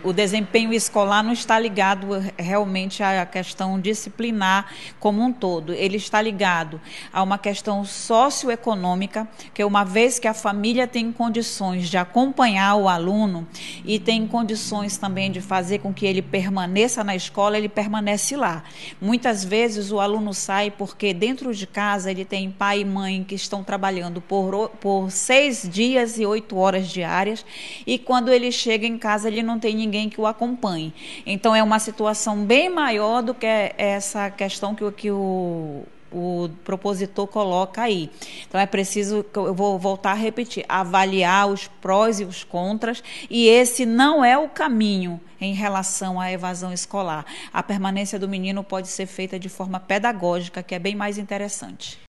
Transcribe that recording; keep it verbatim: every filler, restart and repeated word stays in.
o desempenho escolar não está ligado realmente à questão disciplinar como um todo. Ele está ligado a uma questão socioeconômica, que uma vez que a família tem condições de acompanhar o aluno e tem condições também de fazer com que ele permaneça na escola, ele permanece lá. Muitas vezes o aluno sai porque dentro de casa ele tem pai e mãe que estão trabalhando por, por seis dias e oito horas diárias, e quando ele chega em casa ele não tem ninguém que o acompanhe. Então é uma situação bem maior do que essa questão que, que o o propositor coloca aí. Então é preciso, eu vou voltar a repetir, avaliar os prós e os contras, e esse não é o caminho em relação à evasão escolar. A permanência do menino pode ser feita de forma pedagógica, que é bem mais interessante.